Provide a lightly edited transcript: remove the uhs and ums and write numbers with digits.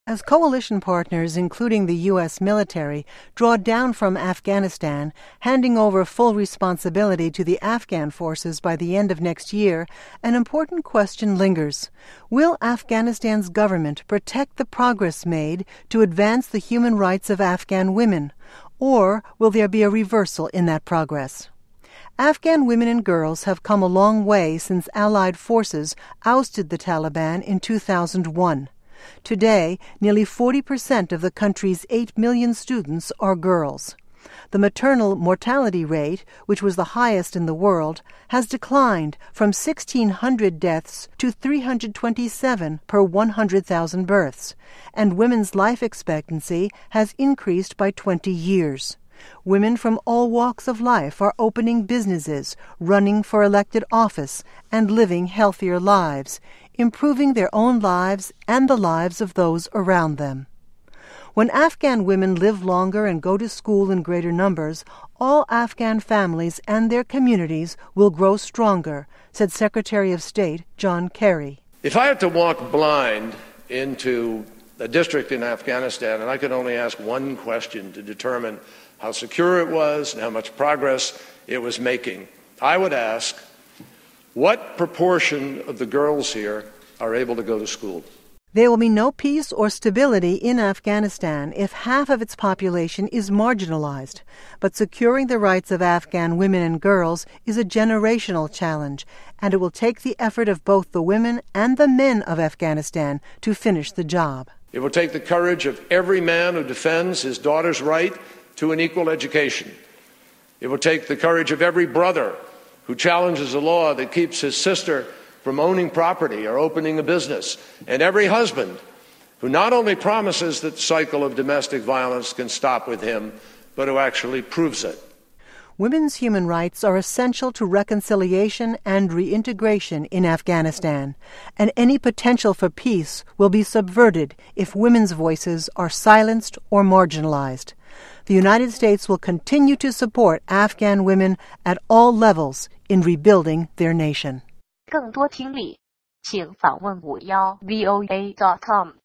As coalition partners, including the U.S. military, draw down from Afghanistan, handing over full responsibility to the Afghan forces by the end of next year, an important question lingers. Will Afghanistan's government protect the progress made to advance the human rights of Afghan women? Or will there be a reversal in that progress? Afghan women and girls have come a long way since Allied forces ousted the Taliban in 2001. Today, nearly 40% of the country's 8 million students are girls. The maternal mortality rate, which was the highest in the world, has declined from 1,600 deaths to 327 per 100,000 births, and women's life expectancy has increased by 20 years. Women from all walks of life are opening businesses, running for elected office, and living healthier lives, improving their own lives and the lives of those around them. When Afghan women live longer and go to school in greater numbers, all Afghan families and their communities will grow stronger, said Secretary of State John Kerry. If I had to walk blind into a district in Afghanistan and I could only ask one question to determine how secure it was and how much progress it was making, I would ask, what proportion of the girls here are able to go to school? There will be no peace or stability in Afghanistan if half of its population is marginalized. But securing the rights of Afghan women and girls is a generational challenge, and it will take the effort of both the women and the men of Afghanistan to finish the job. It will take the courage of every man who defends his daughter's right to an equal education. It will take the courage of every brother who challenges a law that keeps his sister from owning property or opening a business, and every husband who not only promises that the cycle of domestic violence can stop with him, but who actually proves it. Women's human rights are essential to reconciliation and reintegration in Afghanistan, and any potential for peace will be subverted if women's voices are silenced or marginalized. The United States will continue to support Afghan women at all levels in rebuilding their nation. 更多听力，请访问51voa.com。